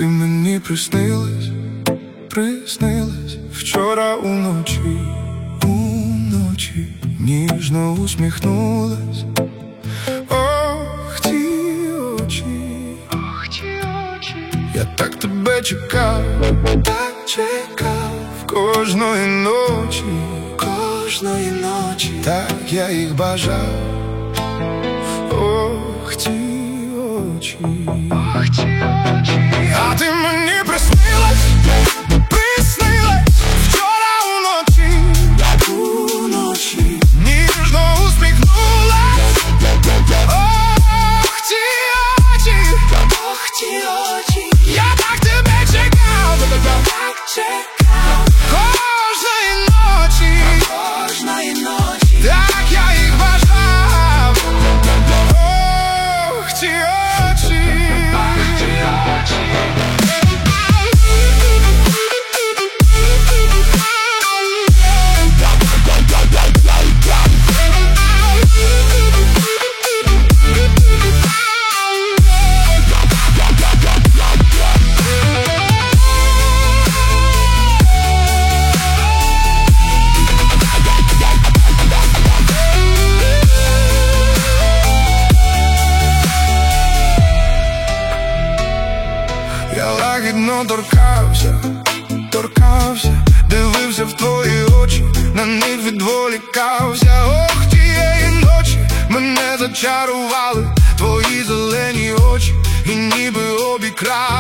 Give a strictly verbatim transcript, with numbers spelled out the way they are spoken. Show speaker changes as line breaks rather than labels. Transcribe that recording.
Ти мені приснилась, приснилась вчора уночі, уночі ніжно усміхнулась. Ох, ті очі, ох, ті очі. Я так тебе чекав, так чекав кожної ночі, кожної ночі, так я їх бажав. Ох, ті очі, ох, ті очі. А ти мені приснилась, приснилась вчора уночі, уночі ніжно усміхнулась. Ох, ті очі, ох, ті очі. Я так тебе чекав, так чекав кожної ночі, кожної ночі, так я їх бажав. Ох, ті очі, ох, ті очі. Я лагідно торкався, торкався, дивився в твої очі, на них відволікався. Ох, тієї ночі мене зачарували твої зелені очі і ніби обікрали.